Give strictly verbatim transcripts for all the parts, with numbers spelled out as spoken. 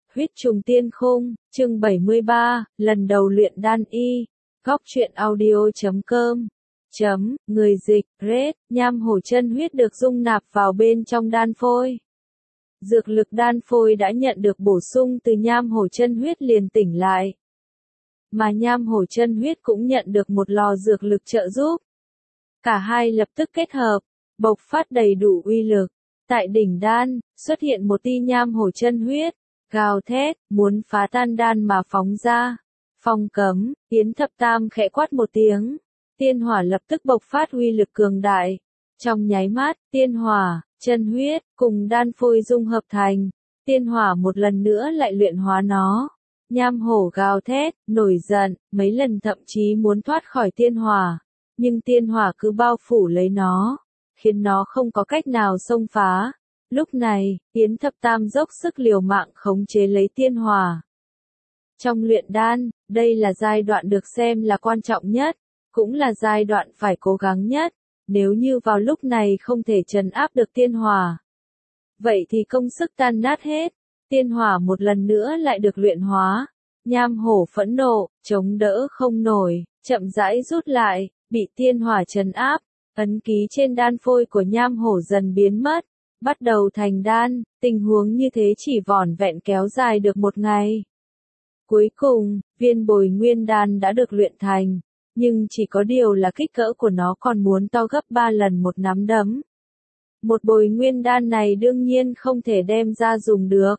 Huyết trùng tiên khung, chương bảy mươi ba, lần đầu luyện đan y. Góc truyện audio chấm com. Chấm, người dịch, Red, nham hổ chân huyết được dung nạp vào bên trong đan phôi. Dược lực đan phôi đã nhận được bổ sung từ nham hổ chân huyết liền tỉnh lại. Mà nham hổ chân huyết cũng nhận được một lò dược lực trợ giúp. Cả hai lập tức kết hợp, bộc phát đầy đủ uy lực. Tại đỉnh đan, xuất hiện một tia nham hổ chân huyết, gào thét, muốn phá tan đan mà phóng ra. Phong cấm, Yến Thập Tam khẽ quát một tiếng. Tiên hỏa lập tức bộc phát uy lực cường đại. Trong nháy mắt, tiên hỏa, chân huyết, cùng đan phôi dung hợp thành. Tiên hỏa một lần nữa lại luyện hóa nó. Nham hổ gào thét, nổi giận, mấy lần thậm chí muốn thoát khỏi tiên hỏa. Nhưng tiên hỏa cứ bao phủ lấy nó, khiến nó không có cách nào xông phá. Lúc này, Yến Thập Tam dốc sức liều mạng khống chế lấy tiên hỏa. Trong luyện đan, đây là giai đoạn được xem là quan trọng nhất, cũng là giai đoạn phải cố gắng nhất. Nếu như vào lúc này không thể trấn áp được tiên hỏa, vậy thì công sức tan nát hết. Tiên hỏa một lần nữa lại được luyện hóa. Nham hổ phẫn nộ, chống đỡ không nổi, chậm rãi rút lại, bị tiên hỏa trấn áp. Ấn ký trên đan phôi của nham hổ dần biến mất, bắt đầu thành đan. Tình huống như thế chỉ vỏn vẹn kéo dài được một ngày. Cuối cùng, viên bồi nguyên đan đã được luyện thành, nhưng chỉ có điều là kích cỡ của nó còn muốn to gấp ba lần một nắm đấm. Một bồi nguyên đan này đương nhiên không thể đem ra dùng được.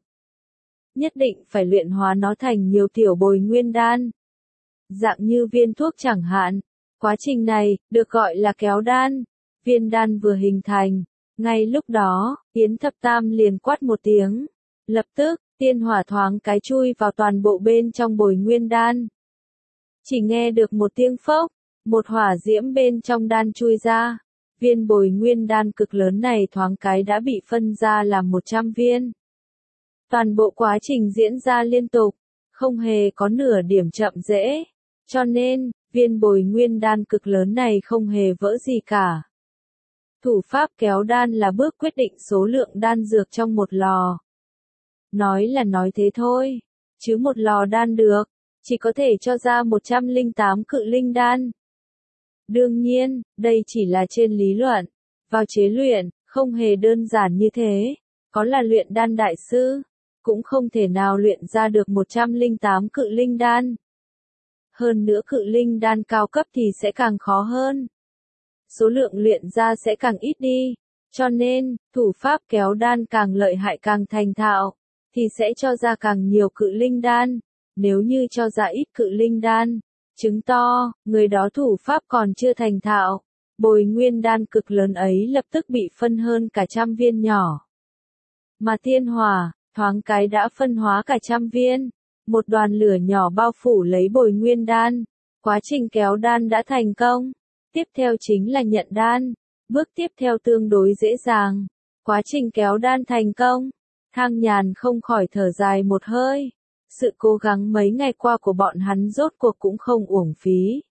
Nhất định phải luyện hóa nó thành nhiều tiểu bồi nguyên đan. Dạng như viên thuốc chẳng hạn. Quá trình này, được gọi là kéo đan. Viên đan vừa hình thành. Ngay lúc đó, Yến Thập Tam liền quát một tiếng. Lập tức, tiên hỏa thoáng cái chui vào toàn bộ bên trong bồi nguyên đan. Chỉ nghe được một tiếng phốc, một hỏa diễm bên trong đan chui ra. Viên bồi nguyên đan cực lớn này thoáng cái đã bị phân ra làm một trăm viên. Toàn bộ quá trình diễn ra liên tục, không hề có nửa điểm chậm trễ. Cho nên, viên bồi nguyên đan cực lớn này không hề vỡ gì cả. Thủ pháp kéo đan là bước quyết định số lượng đan dược trong một lò. Nói là nói thế thôi, chứ một lò đan được, chỉ có thể cho ra một trăm lẻ tám cự linh đan. Đương nhiên, đây chỉ là trên lý luận, vào chế luyện, không hề đơn giản như thế. Có là luyện đan đại sư, cũng không thể nào luyện ra được một trăm lẻ tám cự linh đan. Hơn nữa cự linh đan cao cấp thì sẽ càng khó hơn. Số lượng luyện ra sẽ càng ít đi. Cho nên, thủ pháp kéo đan càng lợi hại càng thành thạo, thì sẽ cho ra càng nhiều cự linh đan. Nếu như cho ra ít cự linh đan, chứng to, người đó thủ pháp còn chưa thành thạo. Bồi nguyên đan cực lớn ấy lập tức bị phân hơn cả trăm viên nhỏ. Mà tiên hỏa, thoáng cái đã phân hóa cả trăm viên. Một đoàn lửa nhỏ bao phủ lấy bồi nguyên đan. Quá trình kéo đan đã thành công. Tiếp theo chính là nhận đan. Bước tiếp theo tương đối dễ dàng. Quá trình kéo đan thành công. Thang Nhàn không khỏi thở dài một hơi. Sự cố gắng mấy ngày qua của bọn hắn rốt cuộc cũng không uổng phí.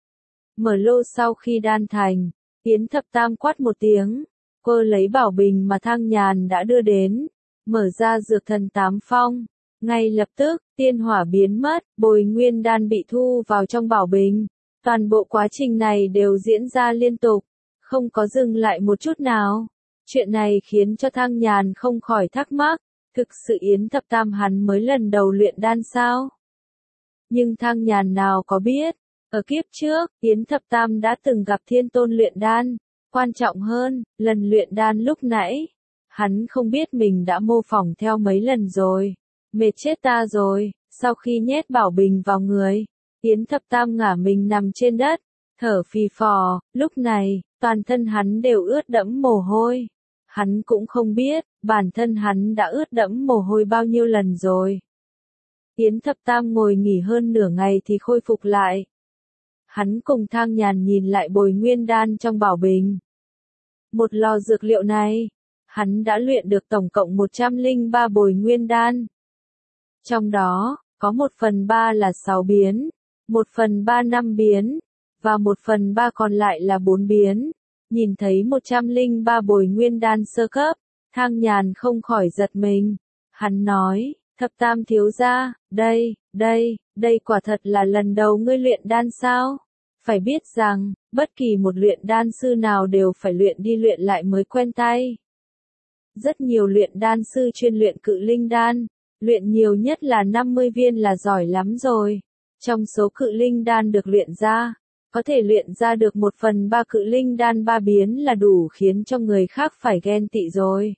Mở lô sau khi đan thành, Yến Thập Tam quát một tiếng. Cô lấy bảo bình mà Thang Nhàn đã đưa đến. Mở ra dược thần tám phong. Ngay lập tức, tiên hỏa biến mất, bồi nguyên đan bị thu vào trong bảo bình. Toàn bộ quá trình này đều diễn ra liên tục, không có dừng lại một chút nào. Chuyện này khiến cho Thang Nhàn không khỏi thắc mắc, thực sự Yến Thập Tam hắn mới lần đầu luyện đan sao? Nhưng Thang Nhàn nào có biết, ở kiếp trước, Yến Thập Tam đã từng gặp Thiên Tôn luyện đan. Quan trọng hơn, lần luyện đan lúc nãy, hắn không biết mình đã mô phỏng theo mấy lần rồi. Mệt chết ta rồi. Sau khi nhét bảo bình vào người, Yến Thập Tam ngả mình nằm trên đất, thở phì phò. Lúc này, toàn thân hắn đều ướt đẫm mồ hôi. Hắn cũng không biết, bản thân hắn đã ướt đẫm mồ hôi bao nhiêu lần rồi. Yến Thập Tam ngồi nghỉ hơn nửa ngày thì khôi phục lại. Hắn cùng Thang Nhàn nhìn lại bồi nguyên đan trong bảo bình. Một lò dược liệu này, hắn đã luyện được tổng cộng một trăm lẻ ba bồi nguyên đan. Trong đó, có một phần ba là sáu biến, một phần ba năm biến, và một phần ba còn lại là bốn biến. Nhìn thấy một trăm lẻ ba bồi nguyên đan sơ cấp, Thang Nhàn không khỏi giật mình. Hắn nói, Thập Tam thiếu gia, đây, đây, đây quả thật là lần đầu ngươi luyện đan sao? Phải biết rằng, bất kỳ một luyện đan sư nào đều phải luyện đi luyện lại mới quen tay. Rất nhiều luyện đan sư chuyên luyện cự linh đan, luyện nhiều nhất là năm mươi viên là giỏi lắm rồi. Trong số cự linh đan được luyện ra, có thể luyện ra được một phần ba cự linh đan ba biến là đủ khiến cho người khác phải ghen tị rồi.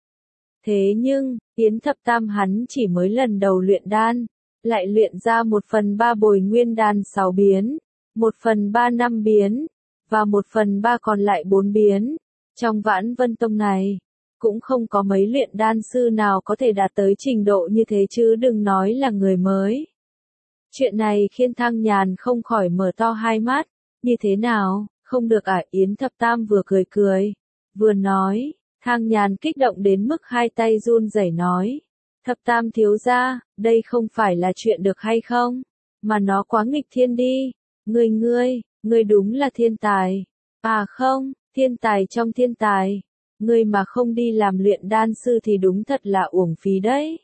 Thế nhưng, Yến Thập Tam hắn chỉ mới lần đầu luyện đan, lại luyện ra một phần ba bồi nguyên đan sáu biến, một phần ba năm biến, và một phần ba còn lại bốn biến. Trong Vãn Vân Tông này, cũng không có mấy luyện đan sư nào có thể đạt tới trình độ như thế chứ đừng nói là người mới. Chuyện này khiến Thang Nhàn không khỏi mở to hai mắt, như thế nào, không được à? Yến Thập Tam vừa cười cười, vừa nói. Thang Nhàn kích động đến mức hai tay run rẩy nói. Thập Tam thiếu gia, đây không phải là chuyện được hay không? Mà nó quá nghịch thiên đi. Ngươi ngươi, ngươi đúng là thiên tài. À không, thiên tài trong thiên tài. Ngươi mà không đi làm luyện đan sư thì đúng thật là uổng phí đấy.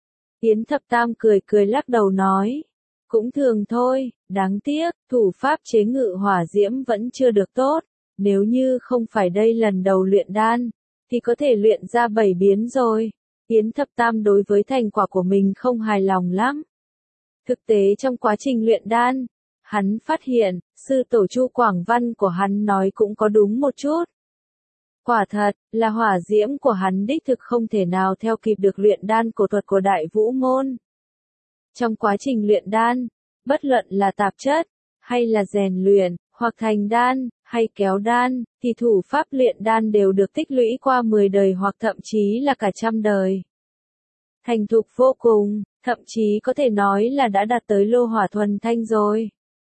Yến Thập Tam cười cười lắc đầu nói. Cũng thường thôi, đáng tiếc, thủ pháp chế ngự hỏa diễm vẫn chưa được tốt. Nếu như không phải đây lần đầu luyện đan, thì có thể luyện ra bảy biến rồi. Yến Thập Tam đối với thành quả của mình không hài lòng lắm. Thực tế trong quá trình luyện đan, hắn phát hiện, sư tổ Chu Quảng Văn của hắn nói cũng có đúng một chút. Quả thật, là hỏa diễm của hắn đích thực không thể nào theo kịp được luyện đan cổ thuật của Đại Vũ Môn. Trong quá trình luyện đan, bất luận là tạp chất, hay là rèn luyện, hoặc thành đan, hay kéo đan, thì thủ pháp luyện đan đều được tích lũy qua mười đời hoặc thậm chí là cả trăm đời. Thành thục vô cùng, thậm chí có thể nói là đã đạt tới lô hỏa thuần thanh rồi.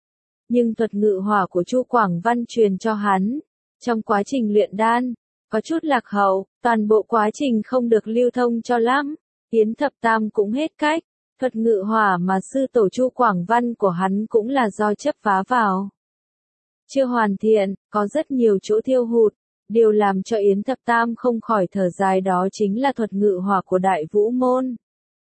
Nhưng thuật ngự hỏa của Chu Quảng Văn truyền cho hắn, trong quá trình luyện đan, có chút lạc hậu, toàn bộ quá trình không được lưu thông cho lắm. Yến Thập Tam cũng hết cách, thuật ngự hỏa mà sư tổ Chu Quảng Văn của hắn cũng là do chấp phá vào. Chưa hoàn thiện, có rất nhiều chỗ thiêu hụt, điều làm cho Yến Thập Tam không khỏi thở dài đó chính là thuật ngự hỏa của Đại Vũ Môn.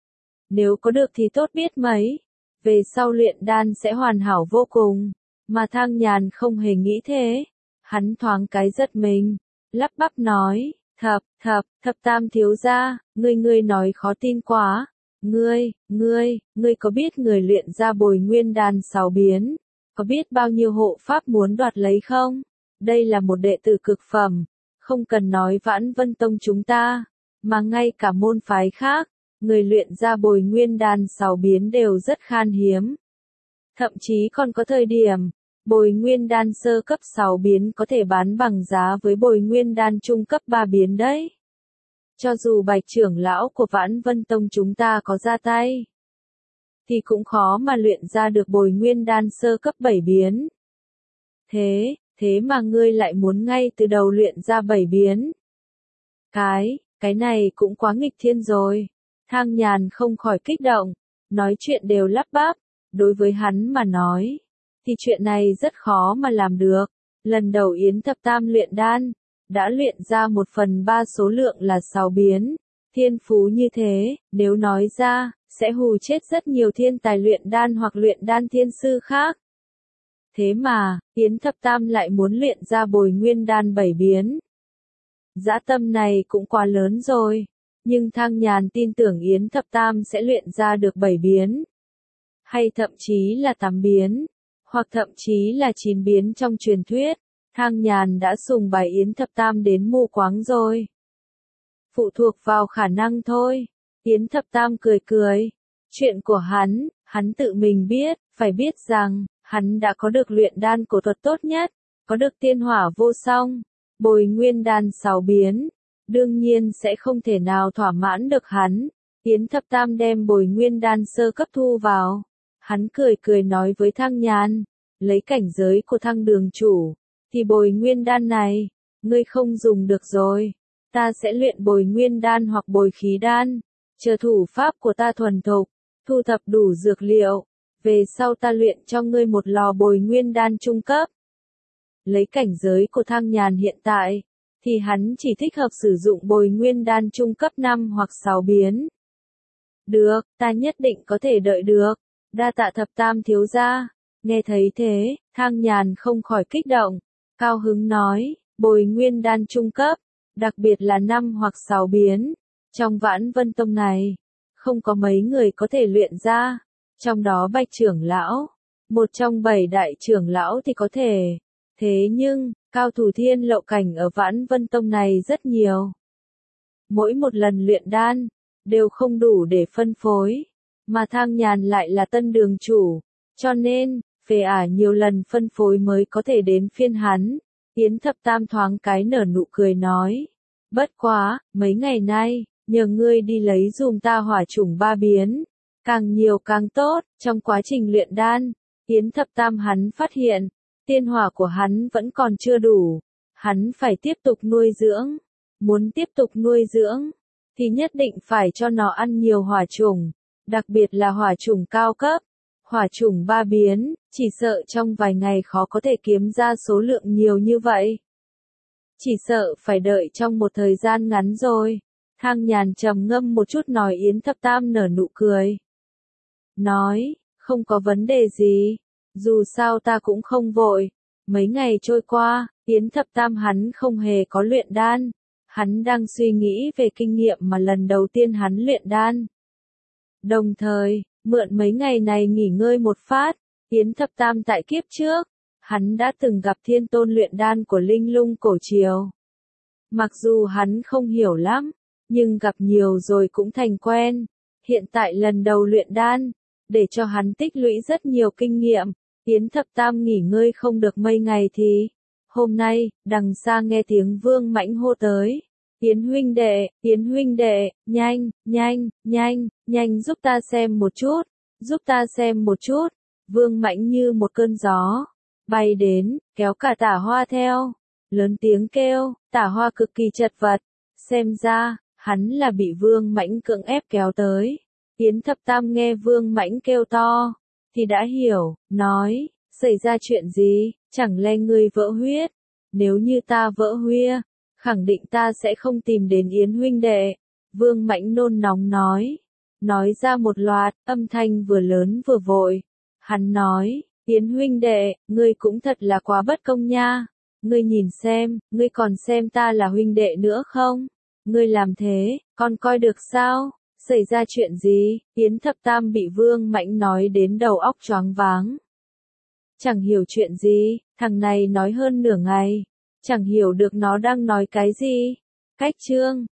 Nếu có được thì tốt biết mấy, về sau luyện đan sẽ hoàn hảo vô cùng, mà Thang Nhàn không hề nghĩ thế. Hắn thoáng cái giật mình, lắp bắp nói, thập, thập, Thập Tam thiếu gia, ngươi ngươi nói khó tin quá, ngươi, ngươi, ngươi có biết người luyện ra bồi nguyên đan sáu biến, có biết bao nhiêu hộ pháp muốn đoạt lấy không? Đây là một đệ tử cực phẩm, không cần nói Vãn Vân Tông chúng ta, mà ngay cả môn phái khác, người luyện ra bồi nguyên đan sáu biến đều rất khan hiếm. Thậm chí còn có thời điểm, bồi nguyên đan sơ cấp sáu biến có thể bán bằng giá với bồi nguyên đan trung cấp ba biến đấy. Cho dù Bạch trưởng lão của Vãn Vân Tông chúng ta có ra tay, thì cũng khó mà luyện ra được bồi nguyên đan sơ cấp bảy biến. Thế, thế mà ngươi lại muốn ngay từ đầu luyện ra bảy biến. Cái, cái này cũng quá nghịch thiên rồi. Thang Nhàn không khỏi kích động, nói chuyện đều lắp bắp, đối với hắn mà nói, thì chuyện này rất khó mà làm được. Lần đầu Yến Thập Tam luyện đan, đã luyện ra một phần ba số lượng là sáu biến. Thiên phú như thế, nếu nói ra, sẽ hù chết rất nhiều thiên tài luyện đan hoặc luyện đan thiên sư khác. Thế mà, Yến Thập Tam lại muốn luyện ra bồi nguyên đan bảy biến. Dã tâm này cũng quá lớn rồi, nhưng Thang Nhàn tin tưởng Yến Thập Tam sẽ luyện ra được bảy biến, hay thậm chí là tám biến, hoặc thậm chí là chín biến trong truyền thuyết. Thang Nhàn đã sùng bái Yến Thập Tam đến mù quáng rồi. Phụ thuộc vào khả năng thôi. Yến Thập Tam cười cười. Chuyện của hắn, hắn tự mình biết, phải biết rằng, hắn đã có được luyện đan cổ thuật tốt nhất, có được tiên hỏa vô song, bồi nguyên đan sáu biến, đương nhiên sẽ không thể nào thỏa mãn được hắn. Yến Thập Tam đem bồi nguyên đan sơ cấp thu vào. Hắn cười cười nói với Thang Nhàn, lấy cảnh giới của Thăng đường chủ, thì bồi nguyên đan này, ngươi không dùng được rồi. Ta sẽ luyện bồi nguyên đan hoặc bồi khí đan, chờ thủ pháp của ta thuần thục, thu thập đủ dược liệu, về sau ta luyện cho ngươi một lò bồi nguyên đan trung cấp. Lấy cảnh giới của Thang Nhàn hiện tại, thì hắn chỉ thích hợp sử dụng bồi nguyên đan trung cấp năm hoặc sáu biến. Được, ta nhất định có thể đợi được. Đa tạ thập tam thiếu gia. Nghe thấy thế, Thang Nhàn không khỏi kích động. Cao hứng nói, bồi nguyên đan trung cấp, đặc biệt là năm hoặc sáu biến. Trong Vãn Vân Tông này, không có mấy người có thể luyện ra. Trong đó Bạch trưởng lão, một trong bảy đại trưởng lão thì có thể. Thế nhưng, cao thủ thiên lậu cảnh ở Vãn Vân Tông này rất nhiều. Mỗi một lần luyện đan, đều không đủ để phân phối. Mà Thang Nhàn lại là tân đường chủ. Cho nên, phề ả nhiều lần phân phối mới có thể đến phiên hắn. Yến Thập Tam thoáng cái nở nụ cười nói. Bất quá, mấy ngày nay, nhờ ngươi đi lấy dùm ta hỏa chủng ba biến. Càng nhiều càng tốt, trong quá trình luyện đan, Yến Thập Tam hắn phát hiện, tiên hỏa của hắn vẫn còn chưa đủ. Hắn phải tiếp tục nuôi dưỡng. Muốn tiếp tục nuôi dưỡng, thì nhất định phải cho nó ăn nhiều hỏa chủng, đặc biệt là hỏa chủng cao cấp. Hỏa chủng ba biến, chỉ sợ trong vài ngày khó có thể kiếm ra số lượng nhiều như vậy. Chỉ sợ phải đợi trong một thời gian ngắn rồi. Thang Nhàn trầm ngâm một chút nói. Yến Thập Tam nở nụ cười. Nói, không có vấn đề gì, dù sao ta cũng không vội. Mấy ngày trôi qua, Yến Thập Tam hắn không hề có luyện đan. Hắn đang suy nghĩ về kinh nghiệm mà lần đầu tiên hắn luyện đan. Đồng thời, mượn mấy ngày này nghỉ ngơi một phát, Yến Thập Tam tại kiếp trước, hắn đã từng gặp thiên tôn luyện đan của Linh Lung cổ triều. Mặc dù hắn không hiểu lắm, nhưng gặp nhiều rồi cũng thành quen. Hiện tại lần đầu luyện đan, để cho hắn tích lũy rất nhiều kinh nghiệm, Yến Thập Tam nghỉ ngơi không được mấy ngày thì, hôm nay, đằng xa nghe tiếng Vương Mãnh hô tới. Yến huynh đệ, Yến huynh đệ, nhanh, nhanh, nhanh, nhanh giúp ta xem một chút, giúp ta xem một chút. Vương Mãnh như một cơn gió, bay đến, kéo cả Tả Hoa theo, lớn tiếng kêu. Tả Hoa cực kỳ chật vật, xem ra, hắn là bị Vương Mãnh cưỡng ép kéo tới. Yến Thập Tam nghe Vương Mãnh kêu to, thì đã hiểu, nói, xảy ra chuyện gì, chẳng lẽ ngươi vỡ huyết? Nếu như ta vỡ huyết, khẳng định ta sẽ không tìm đến Yến huynh đệ. Vương Mãnh nôn nóng nói, nói ra một loạt, âm thanh vừa lớn vừa vội. Hắn nói, Yến huynh đệ, ngươi cũng thật là quá bất công nha. Ngươi nhìn xem, ngươi còn xem ta là huynh đệ nữa không? Ngươi làm thế, còn coi được sao? Xảy ra chuyện gì? Yến Thập Tam bị Vương Mãnh nói đến đầu óc choáng váng. Chẳng hiểu chuyện gì, thằng này nói hơn nửa ngày. Chẳng hiểu được nó đang nói cái gì. Cách chương